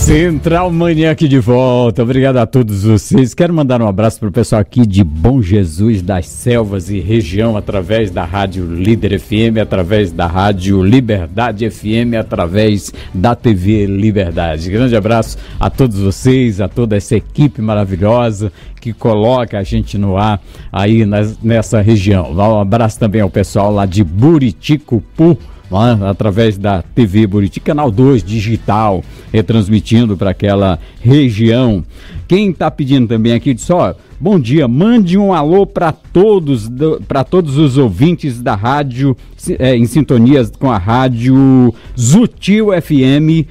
Central Manhã aqui de volta, obrigado a todos vocês. Quero mandar um abraço para o pessoal aqui de Bom Jesus das Selvas e região, através da Rádio Líder FM, através da Rádio Liberdade FM, através da TV Liberdade. Grande abraço a todos vocês, a toda essa equipe maravilhosa que coloca a gente no ar aí nessa região. Um abraço também ao pessoal lá de Buriticupu, através da TV Buriti, Canal 2 Digital, retransmitindo para aquela região. Quem está pedindo também aqui, disse, bom dia, mande um alô para todos os ouvintes da rádio, em sintonia com a rádio Zutil FM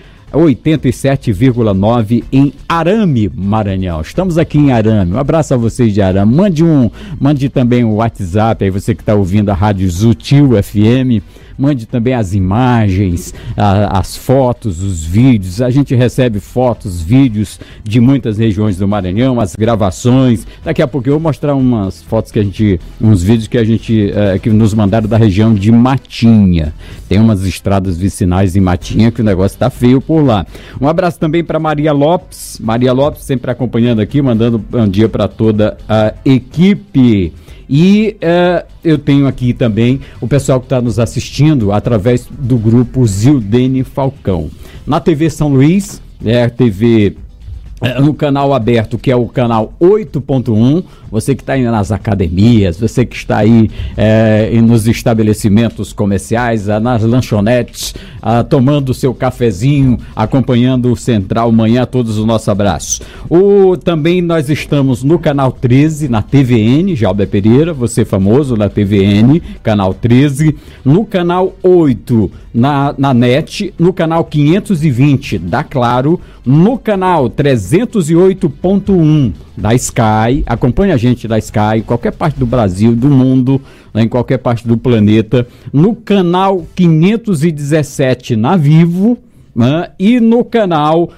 87,9 em Arame, Maranhão. Estamos aqui em Arame. Um abraço a vocês de Arame. Mande também o WhatsApp, aí você que está ouvindo a rádio Zutil FM. Mande também as imagens, as fotos, os vídeos. A gente recebe fotos, vídeos de muitas regiões do Maranhão, as gravações. Daqui a pouco eu vou mostrar umas fotos uns vídeos que nos mandaram da região de Matinha. Tem umas estradas vicinais em Matinha que o negócio tá feio por lá. Um abraço também para Maria Lopes. Maria Lopes sempre acompanhando aqui, mandando um dia para toda a equipe. E eu tenho aqui também o pessoal que está nos assistindo através do grupo Zildene Falcão. Na TV São Luís, TV no canal aberto, que é o canal 8.1, você que está aí nas academias, você que está aí nos estabelecimentos comerciais, nas lanchonetes, tomando seu cafezinho, acompanhando o Central Manhã, todos os nossos abraços. Também nós estamos no canal 13, na TVN, Jalber Pereira, você famoso na TVN, canal 13, no canal 8, na NET, no canal 520 da Claro, no canal 308.1 da Sky. Acompanhe a gente da Sky, qualquer parte do Brasil, do mundo, em qualquer parte do planeta, no canal 517 na Vivo, e no canal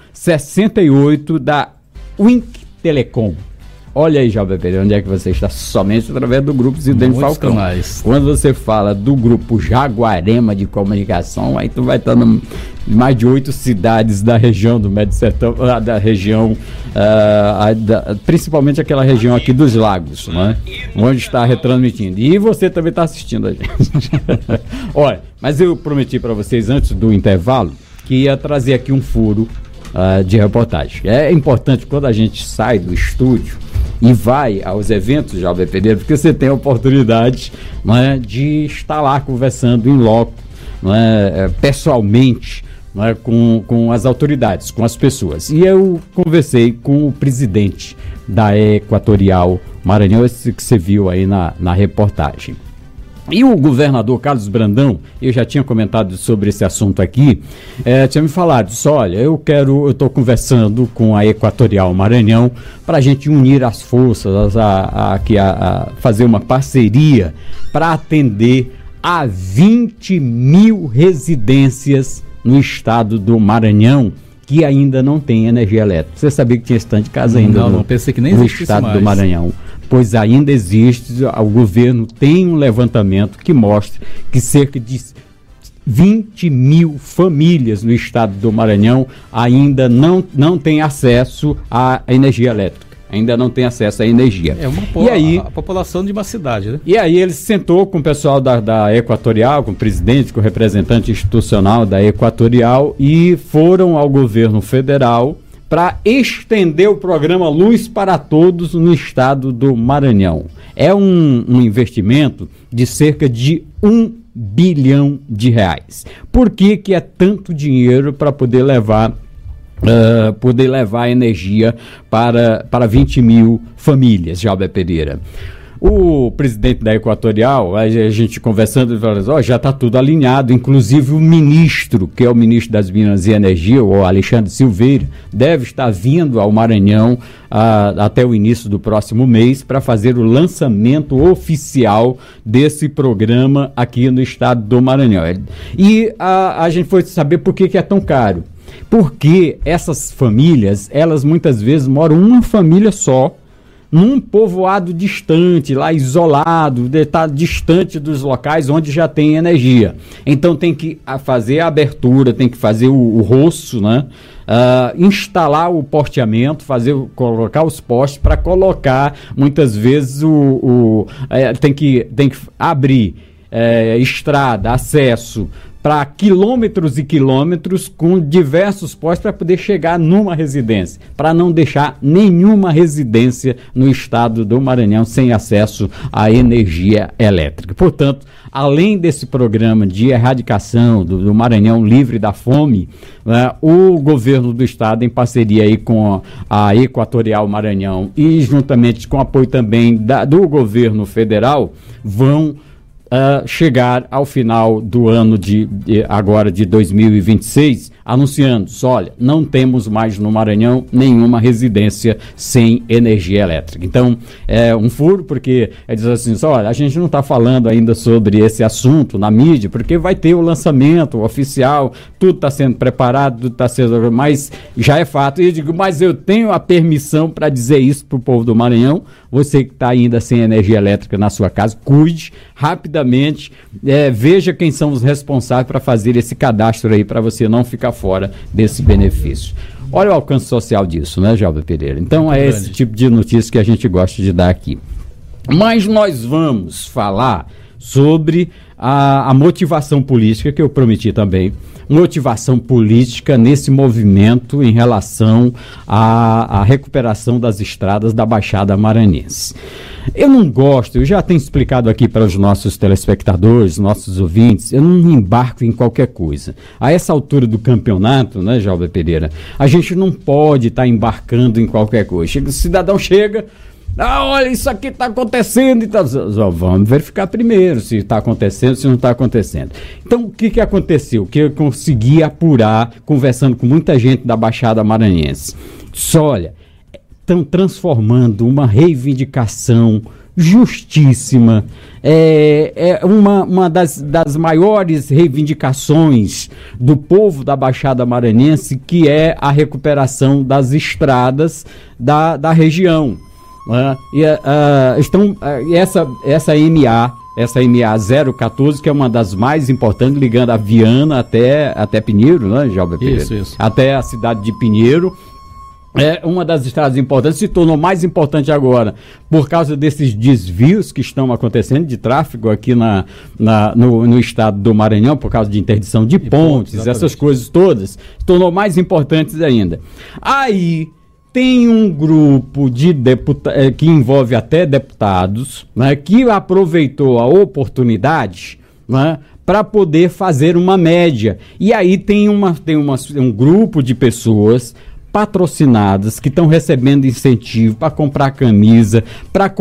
68 da Wink Telecom. Olha aí, Jalber Pereira, onde é que você está? Somente através do grupo Zildene Falcão. Canais. Quando você fala do grupo Jaguarema de Comunicação, aí tu vai estar em mais de 8 cidades da região do Médio Sertão, da região, principalmente aquela região aqui dos Lagos, né? Onde está retransmitindo. E você também está assistindo a gente. Olha, mas eu prometi para vocês antes do intervalo que ia trazer aqui um furo de reportagem. É importante quando a gente sai do estúdio e vai aos eventos, Jalber Pereira, porque você tem a oportunidade, não é, de estar lá conversando em loco, não é, pessoalmente, não é, com as autoridades, com as pessoas. E eu conversei com o presidente da Equatorial Maranhão, esse que você viu aí na reportagem. E o governador Carlos Brandão, eu já tinha comentado sobre esse assunto aqui, tinha me falado, disse, olha, eu estou conversando com a Equatorial Maranhão para a gente unir as forças, a fazer uma parceria para atender a 20 mil residências no estado do Maranhão que ainda não tem energia elétrica. Você sabia que tinha esse tanto de casa ainda não pensei que nem no estado mais do Maranhão? Pois ainda existe, o governo tem um levantamento que mostra que cerca de 20 mil famílias no estado do Maranhão ainda não têm acesso à energia elétrica. Ainda não tem acesso à energia. A população de uma cidade, né? E aí ele sentou com o pessoal da Equatorial, com o presidente, com o representante institucional da Equatorial e foram ao governo federal para estender o programa Luz para Todos no estado do Maranhão. É um investimento de cerca de R$1 bilhão. Por que é tanto dinheiro para poder levar energia para 20 mil famílias, Jalber Pereira? O presidente da Equatorial, a gente conversando, ele falou, já está tudo alinhado, inclusive o ministro, que é o ministro das Minas e Energia, o Alexandre Silveira, deve estar vindo ao Maranhão até o início do próximo mês para fazer o lançamento oficial desse programa aqui no estado do Maranhão. E a gente foi saber por que é tão caro. Porque essas famílias, elas muitas vezes moram uma família só, num povoado distante, lá isolado, está distante dos locais onde já tem energia. Então tem que fazer a abertura, tem que fazer o roço, né? instalar o posteamento, colocar os postes para colocar, muitas vezes tem que abrir estrada, acesso para quilômetros e quilômetros com diversos postes para poder chegar numa residência, para não deixar nenhuma residência no estado do Maranhão sem acesso à energia elétrica. Portanto, além desse programa de erradicação do Maranhão livre da fome, o governo do estado, em parceria aí com a Equatorial Maranhão e juntamente com apoio também do governo federal, vão chegar ao final do ano agora de 2026, anunciando, olha, não temos mais no Maranhão nenhuma residência sem energia elétrica. Então, é um furo, porque diz assim, olha, a gente não está falando ainda sobre esse assunto na mídia, porque vai ter o lançamento oficial, tudo está sendo preparado, tudo está sendo, mas já é fato. E eu digo, mas eu tenho a permissão para dizer isso para o povo do Maranhão. Você que está ainda sem energia elétrica na sua casa, cuide rapidamente, veja quem são os responsáveis para fazer esse cadastro aí, para você não ficar fora desse benefício. Olha o alcance social disso, né, Jalber Pereira? Então é esse tipo de notícia que a gente gosta de dar aqui. Mas nós vamos falar sobre a motivação política, que eu prometi também, motivação política nesse movimento em relação à recuperação das estradas da Baixada Maranhense. Eu não gosto, eu já tenho explicado aqui para os nossos telespectadores, nossos ouvintes, eu não embarco em qualquer coisa. A essa altura do campeonato, né, Jalber Pereira, a gente não pode estar embarcando em qualquer coisa. O cidadão chega, olha, isso aqui está acontecendo, então, vamos verificar primeiro se está acontecendo, se não está acontecendo. Então, o que aconteceu? O que eu consegui apurar, conversando com muita gente da Baixada Maranhense. Olha, estão transformando uma reivindicação justíssima, uma das maiores reivindicações do povo da Baixada Maranhense, que é a recuperação das estradas da região. Essa MA 014, que é uma das mais importantes, ligando a Viana até Pinheiro, né, Jalber Pereira? Isso. Até a cidade de Pinheiro. É uma das estradas importantes, se tornou mais importante agora por causa desses desvios que estão acontecendo de tráfego aqui no estado do Maranhão, por causa de interdição de pontes, essas coisas todas, se tornou mais importantes ainda. Aí tem um grupo de que envolve até deputados, né, que aproveitou a oportunidade, né, para poder fazer uma média. E aí tem um grupo de pessoas patrocinadas que estão recebendo incentivo para comprar camisa, para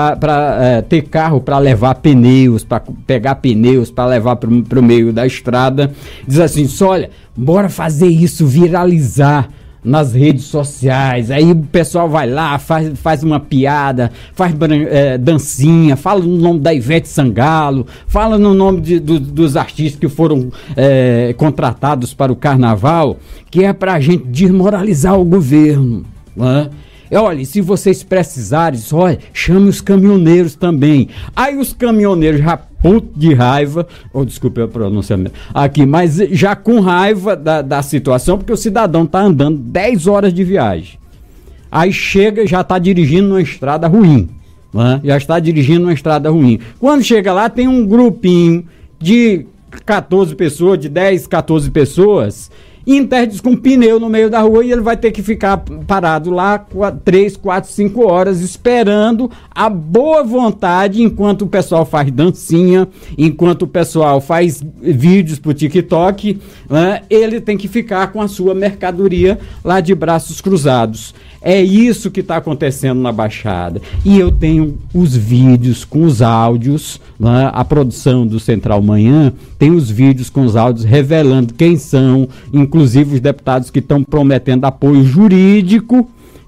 ter carro para levar pneus, para pegar pneus para levar para o meio da estrada. Diz assim, olha, bora fazer isso viralizar nas redes sociais. Aí o pessoal vai lá, faz uma piada, faz dancinha, fala no nome da Ivete Sangalo, fala no nome dos artistas que foram contratados para o carnaval, que é para a gente desmoralizar o governo, né? Olha, se vocês precisarem, olha, chame os caminhoneiros também. Aí os caminhoneiros já puto de raiva, desculpe a pronúncia aqui, mas já com raiva da situação, porque o cidadão está andando 10 horas de viagem. Aí chega, já está dirigindo numa estrada ruim, né? Já está dirigindo numa estrada ruim. Quando chega lá, tem um grupinho de 14 pessoas, de 10, 14 pessoas, interditos com pneu no meio da rua, e ele vai ter que ficar parado lá 3, 4, 5 horas esperando a boa vontade, enquanto o pessoal faz dancinha, enquanto o pessoal faz vídeos pro TikTok, né? Ele tem que ficar com a sua mercadoria lá de braços cruzados. É isso que está acontecendo na Baixada. E eu tenho os vídeos com os áudios, né? A produção do Central Manhã tem os vídeos com os áudios revelando quem são, inclusive os deputados que estão prometendo apoio jurídico,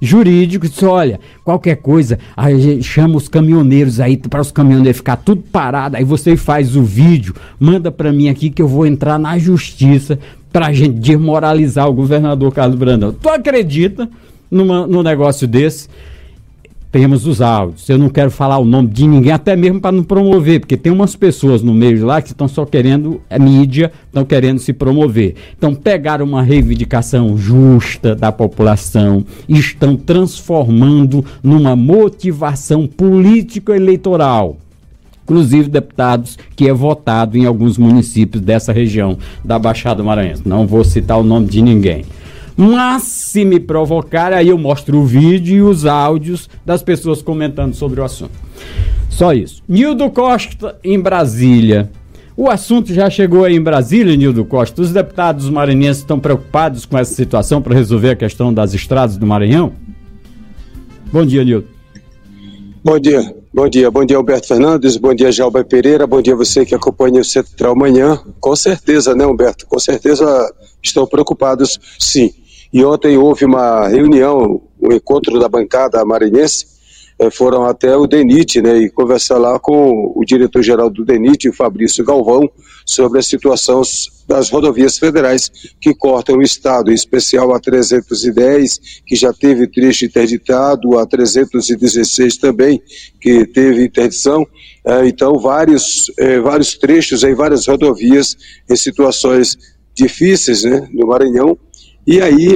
olha, qualquer coisa, aí chama os caminhoneiros aí, para os caminhoneiros ficar tudo parado, aí você faz o vídeo, manda para mim aqui que eu vou entrar na justiça para a gente desmoralizar o governador Carlos Brandão. Tu acredita num negócio desse? temos os áudios. Eu não quero falar o nome de ninguém, até mesmo para não promover, porque tem umas pessoas no meio lá que estão só querendo a mídia, estão querendo se promover. Então, pegaram uma reivindicação justa da população e estão transformando numa motivação político-eleitoral. Inclusive deputados que é votado em alguns municípios dessa região da Baixada Maranhense. Não vou citar o nome de ninguém. Mas se me provocar, aí eu mostro o vídeo e os áudios das pessoas comentando sobre o assunto. Só isso. Nildo Costa em Brasília. O assunto já chegou aí em Brasília, Nildo Costa. Os deputados maranhenses estão preocupados com essa situação para resolver a questão das estradas do Maranhão? Bom dia, Nildo. Bom dia, Humberto Fernandes, bom dia, Jalba Pereira, bom dia você que acompanha o Central Manhã. Com certeza, né, Humberto? Com certeza estão preocupados, sim. E ontem houve uma reunião, um encontro da bancada maranhense, foram até o DENIT, né, e conversar lá com o diretor-geral do DENIT, o Fabrício Galvão, sobre a situação das rodovias federais que cortam o estado, em especial a 310, que já teve trecho interditado, a 316 também, que teve interdição. Então, vários trechos, aí, várias rodovias em situações difíceis, né, no Maranhão. E aí,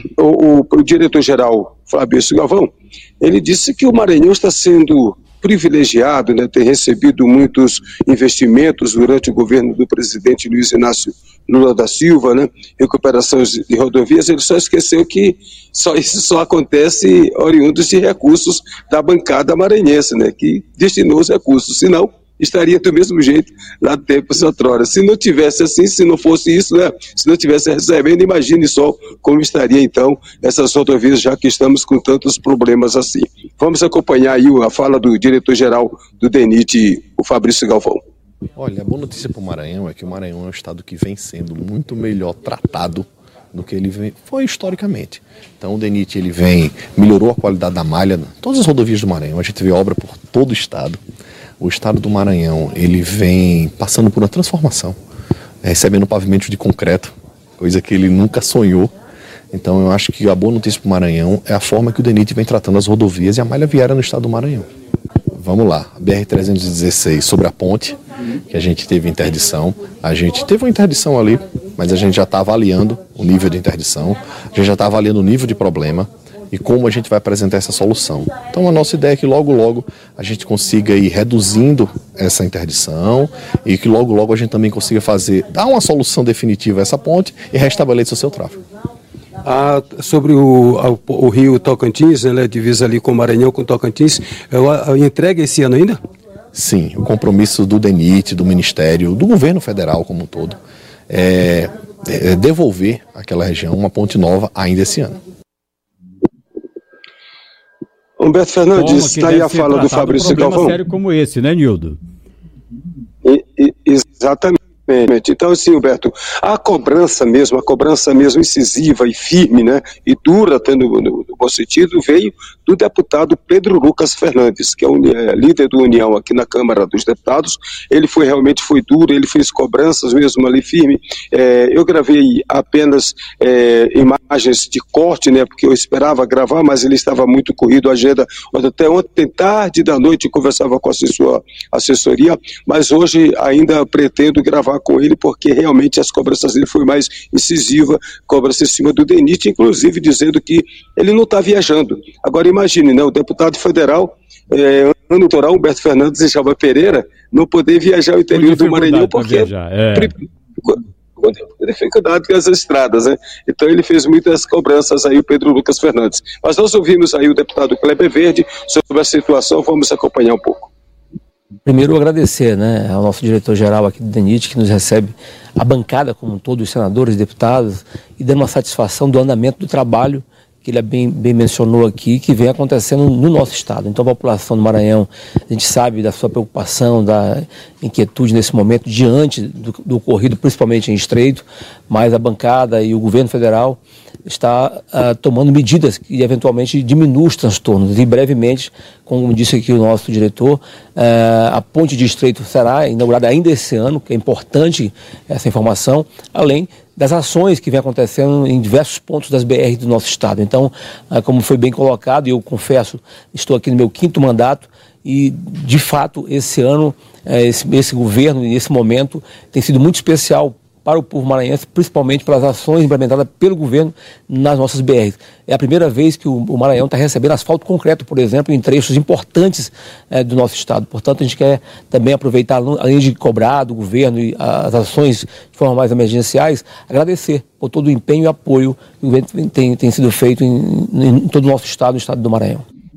o diretor-geral, Fabrício Galvão, ele disse que o Maranhão está sendo privilegiado, né, tem recebido muitos investimentos durante o governo do presidente Luiz Inácio Lula da Silva, né, recuperação de rodovias. Ele só esqueceu que isso só acontece oriundos de recursos da bancada maranhense, né, que destinou os recursos, senão estaria do mesmo jeito lá do tempo outrora. Se não tivesse assim, se não fosse isso, né, se não tivesse recebendo, imagine só como estaria então essas rodovias, já que estamos com tantos problemas assim. Vamos acompanhar aí a fala do diretor-geral do DENIT, o Fabrício Galvão. Olha, a boa notícia para o Maranhão é que o Maranhão é um estado que vem sendo muito melhor tratado do que ele foi historicamente. Então o DENIT melhorou a qualidade da malha, todas as rodovias do Maranhão, a gente vê obra por todo o estado. O estado do Maranhão, ele vem passando por uma transformação, recebendo pavimentos de concreto, coisa que ele nunca sonhou. Então eu acho que a boa notícia para o Maranhão é a forma que o DENIT vem tratando as rodovias e a malha viária no estado do Maranhão. Vamos lá, BR-316 sobre a ponte, que a gente teve interdição. A gente teve uma interdição ali, mas a gente já está avaliando o nível de interdição, a gente já está avaliando o nível de problema e como a gente vai apresentar essa solução. Então a nossa ideia é que logo a gente consiga ir reduzindo essa interdição e que logo a gente também consiga dar uma solução definitiva a essa ponte e restabelecer o seu tráfego. Sobre o rio Tocantins, né, divisa ali com o Maranhão, com o Tocantins, entrega esse ano ainda? Sim, o compromisso do DENIT, do Ministério, do governo federal como um todo, é devolver àquela região uma ponte nova ainda esse ano. Humberto Fernandes, está aí a fala do Fabrício Galvão. Um sério como esse, né, Nildo? Exatamente. Então, assim, Humberto, a cobrança mesmo incisiva e firme, né, e dura, no bom sentido, veio do deputado Pedro Lucas Fernandes, que é o líder do União aqui na Câmara dos Deputados. Ele foi duro, ele fez cobranças mesmo ali firme. Eu gravei apenas imagens de corte, né, porque eu esperava gravar, mas ele estava muito corrido, a agenda, até ontem tarde da noite conversava com a sua assessoria, mas hoje ainda pretendo gravar com ele, porque realmente as cobranças dele foi mais incisiva, cobrança em cima do DENIT, inclusive dizendo que ele não está viajando. Agora imagine, né, o deputado federal, ano eleitoral, Humberto Fernandes e Jalba Pereira, não poder viajar ao interior do Maranhão, porque dificuldade com as estradas, né? Então ele fez muitas cobranças aí, o Pedro Lucas Fernandes. Mas nós ouvimos aí o deputado Kleber Verde sobre a situação, vamos acompanhar um pouco. Primeiro agradecer, né, ao nosso diretor-geral aqui do DENIT, que nos recebe, a bancada como um todo, os senadores, deputados, e dando uma satisfação do andamento do trabalho que ele bem mencionou aqui, que vem acontecendo no nosso estado. Então a população do Maranhão, a gente sabe da sua preocupação, da inquietude nesse momento, diante do ocorrido, principalmente em Estreito, mas a bancada e o governo federal está tomando medidas que eventualmente diminuam os transtornos. E brevemente, como disse aqui o nosso diretor, a ponte de Estreito será inaugurada ainda esse ano, que é importante essa informação, além das ações que vem acontecendo em diversos pontos das BR do nosso estado. Então, como foi bem colocado, e eu confesso, estou aqui no meu 5º mandato e, de fato, esse ano, esse governo, nesse momento, tem sido muito especial para o povo maranhense, principalmente pelas ações implementadas pelo governo nas nossas BRs. É a primeira vez que o Maranhão está recebendo asfalto concreto, por exemplo, em trechos importantes do nosso estado. Portanto, a gente quer também aproveitar, além de cobrar do governo e as ações de forma mais emergenciais, agradecer por todo o empenho e apoio que o governo tem sido feito em todo o nosso estado, no estado do Maranhão.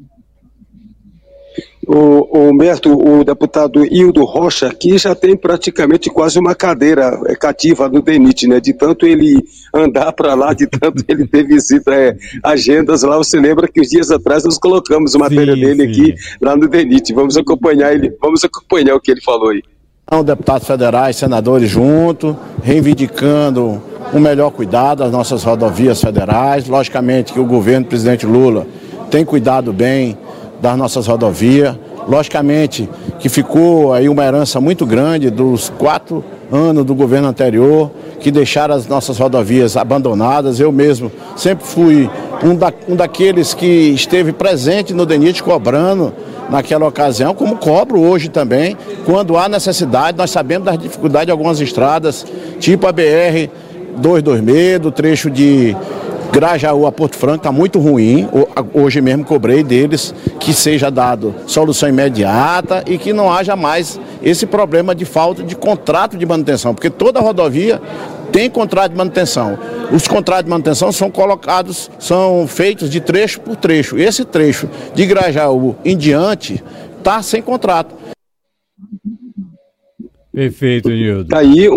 O Humberto, o deputado Hildo Rocha aqui já tem praticamente quase uma cadeira cativa no DENIT, né? De tanto ele andar para lá, de tanto ele ter visita, agendas lá. Você lembra que os dias atrás nós colocamos matéria dele aqui lá no DENIT. Vamos acompanhar o que ele falou aí. São deputados federais, senadores juntos, reivindicando o melhor cuidado das nossas rodovias federais. Logicamente que o governo do presidente Lula tem cuidado bem das nossas rodovias. Logicamente que ficou aí uma herança muito grande dos 4 anos do governo anterior, que deixaram as nossas rodovias abandonadas. Eu mesmo sempre fui um daqueles que esteve presente no DENIT cobrando naquela ocasião, como cobro hoje também, quando há necessidade. Nós sabemos das dificuldades de algumas estradas, tipo a BR-226, do trecho de Grajaú a Porto Franco, está muito ruim. Hoje mesmo cobrei deles que seja dado solução imediata e que não haja mais esse problema de falta de contrato de manutenção, porque toda rodovia tem contrato de manutenção. Os contratos de manutenção são feitos de trecho por trecho. Esse trecho de Grajaú em diante está sem contrato. Perfeito, Nildo. Aí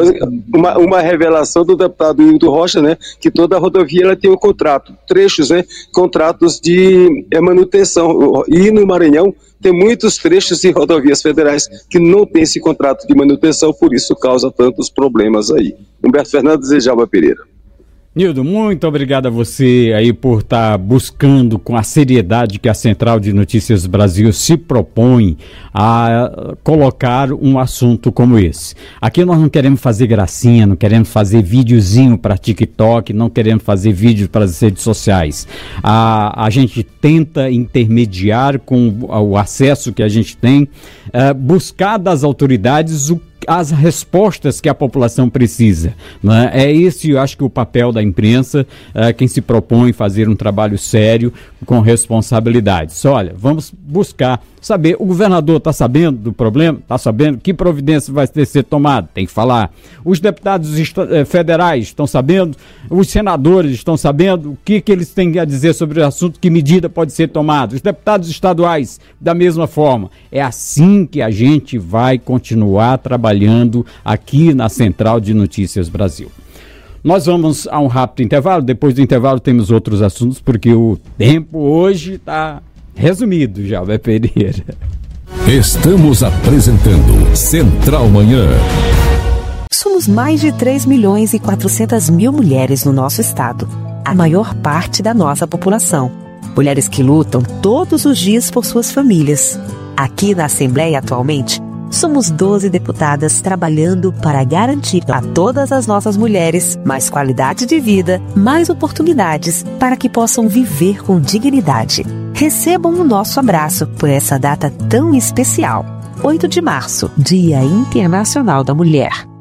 uma revelação do deputado Hildo Rocha, né, que toda a rodovia ela tem um contrato, trechos, né, contratos de manutenção. E no Maranhão tem muitos trechos de rodovias federais que não tem esse contrato de manutenção, por isso causa tantos problemas aí. Humberto Fernandes e Djalma Pereira. Nildo, muito obrigado a você aí por estar buscando com a seriedade que a Central de Notícias Brasil se propõe a colocar um assunto como esse. Aqui nós não queremos fazer gracinha, não queremos fazer videozinho para TikTok, não queremos fazer vídeos para as redes sociais. A gente tenta intermediar com o acesso que a gente tem, buscar das autoridades as respostas que a população precisa, né? É esse, eu acho que o papel da imprensa, quem se propõe fazer um trabalho sério, com responsabilidade. Olha, vamos buscar saber, o governador está sabendo do problema? Está sabendo? Que providência vai ter que ser tomada? Tem que falar. Os deputados federais estão sabendo? Os senadores estão sabendo? O que eles têm a dizer sobre o assunto? Que medida pode ser tomada? Os deputados estaduais, da mesma forma. É assim que a gente vai continuar trabalhando aqui na Central de Notícias Brasil. Nós vamos a um rápido intervalo, depois do intervalo temos outros assuntos, porque o tempo hoje está resumido já, Vé Pereira. Estamos apresentando Central Manhã. Somos mais de 3.400.000 mulheres no nosso estado, a maior parte da nossa população. Mulheres que lutam todos os dias por suas famílias. Aqui na Assembleia atualmente, somos 12 deputadas trabalhando para garantir a todas as nossas mulheres mais qualidade de vida, mais oportunidades para que possam viver com dignidade. Recebam o nosso abraço por essa data tão especial. 8 de março, Dia Internacional da Mulher.